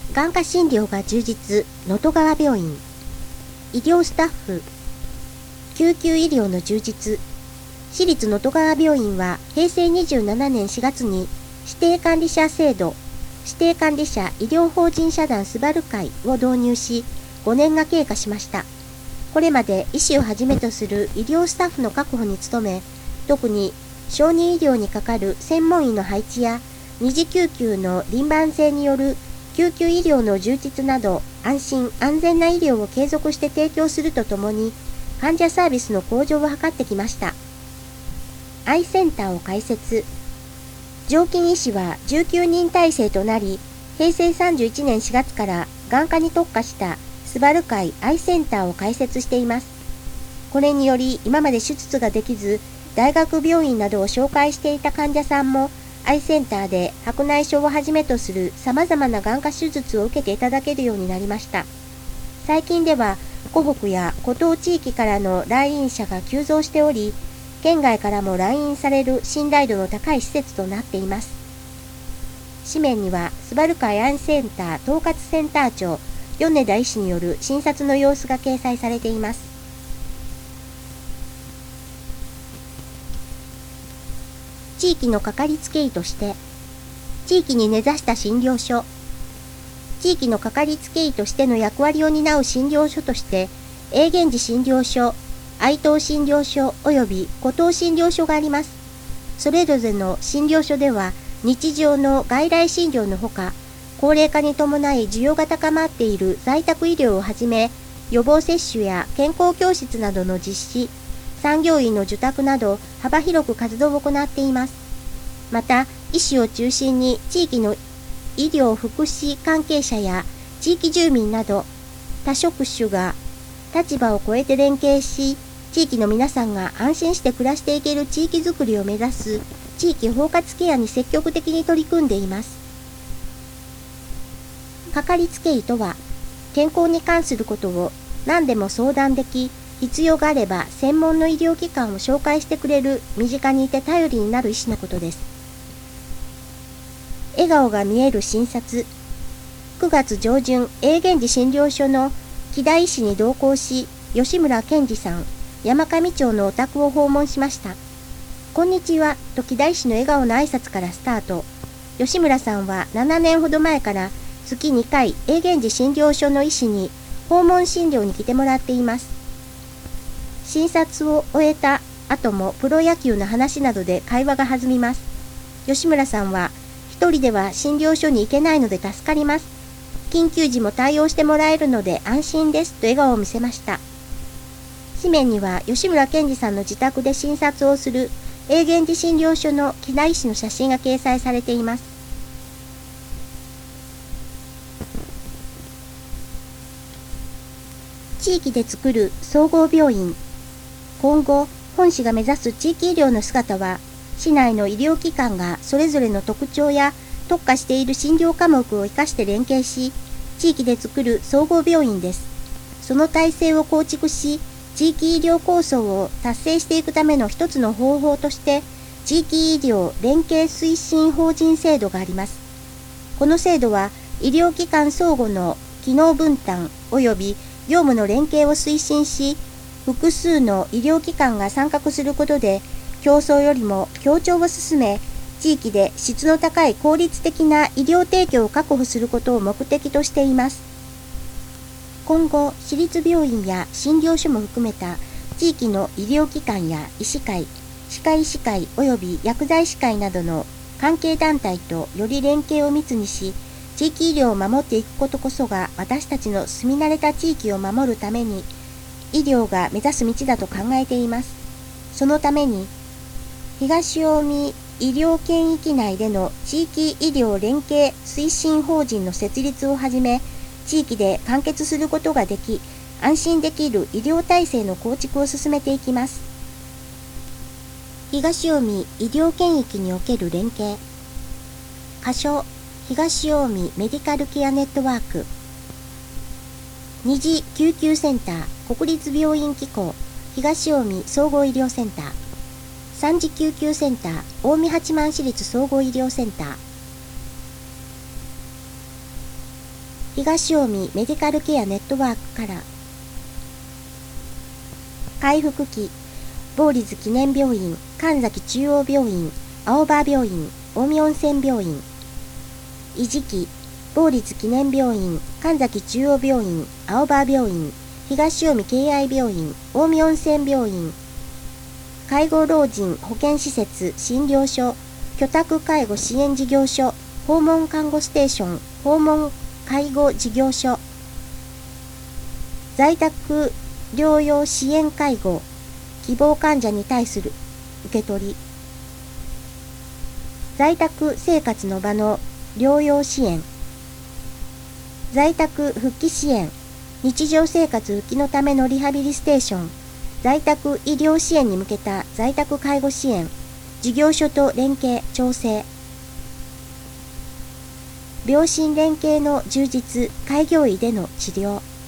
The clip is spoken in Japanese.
眼科診療が充実、能登川病院。医療スタッフ、救急医療の充実。私立能登川病院は平成27年4月に指定管理者制度、指定管理者医療法人社団スバル会を導入し、5年が経過しました。これまで医師をはじめとする医療スタッフの確保に努め、特に小児医療にかかる専門医の配置や二次救急の輪番制による救急医療の充実など、安心安全な医療を継続して提供するとともに、患者サービスの向上を図ってきました。アイセンターを開設。常勤医師は19人体制となり、平成31年4月から眼科に特化したスバル会アイセンターを開設しています。これにより、今まで手術ができず、大学病院などを紹介していた患者さんも、アイセンターで白内障をはじめとする様々な眼科手術を受けていただけるようになりました。最近では、湖北や湖東地域からの来院者が急増しており、県外からも来院される信頼度の高い施設となっています。紙面には、スバル会アイセンター統括センター長、米田医師による診察の様子が掲載されています。地域のかかりつけ医として、地域に根ざした診療所、地域のかかりつけ医としての役割を担う診療所として、永源寺診療所、愛東診療所及び湖東診療所があります。それぞれの診療所では、日常の外来診療のほか、高齢化に伴い需要が高まっている在宅医療をはじめ、予防接種や健康教室などの実施、産業医の受託など幅広く活動を行っています。また、医師を中心に地域の医療福祉関係者や地域住民など多職種が立場を超えて連携し、地域の皆さんが安心して暮らしていける地域づくりを目指す地域包括ケアに積極的に取り組んでいます。かかりつけ医とは、健康に関することを何でも相談でき、必要があれば専門の医療機関を紹介してくれる身近にいて頼りになる医師のことです。笑顔が見える診察。9月上旬、永源寺診療所の木田医師に同行し、吉村健二さん、山上町のお宅を訪問しました。こんにちはと木田医師の笑顔の挨拶からスタート。吉村さんは7年ほど前から月2回、永源寺診療所の医師に訪問診療に来てもらっています。診察を終えた後もプロ野球の話などで会話が弾みます。吉村さんは、一人では診療所に行けないので助かります。緊急時も対応してもらえるので安心ですと笑顔を見せました。紙面には吉村健二さんの自宅で診察をする永源寺診療所の木田医師の写真が掲載されています。地域で作る総合病院。今後、本市が目指す地域医療の姿は、市内の医療機関がそれぞれの特徴や特化している診療科目を生かして連携し、地域で作る総合病院です。その体制を構築し、地域医療構想を達成していくための一つの方法として、地域医療連携推進法人制度があります。この制度は、医療機関相互の機能分担及び業務の連携を推進し、複数の医療機関が参画することで、競争よりも協調を進め、地域で質の高い効率的な医療提供を確保することを目的としています。今後、私立病院や診療所も含めた地域の医療機関や医師会、歯科医師会及び薬剤師会などの関係団体とより連携を密にし、地域医療を守っていくことこそが私たちの住み慣れた地域を守るために、医療が目指す道だと考えています。そのために、東近江医療圏域内での地域医療連携推進法人の設立をはじめ、地域で完結することができ、安心できる医療体制の構築を進めていきます。東近江医療圏域における連携。仮称、東近江メディカルケアネットワーク。二次救急センター国立病院機構東近江総合医療センター、三次救急センター近江八幡市立総合医療センター、 東近江メディカルケアネットワークから。回復期、坊立記念病院、神崎中央病院、青葉病院、近江温泉病院。維持期、坊立記念病院、神崎中央病院、青葉病院、東近江敬愛病院、近江温泉病院。介護老人保健施設診療所、居宅介護支援事業所、訪問看護ステーション、訪問介護事業所。在宅療養支援介護、希望患者に対する受け取り。在宅生活の場の療養支援。在宅復帰支援、日常生活復帰のためのリハビリステーション、在宅医療支援に向けた在宅介護支援、事業所と連携・調整。病診連携の充実、開業医での治療。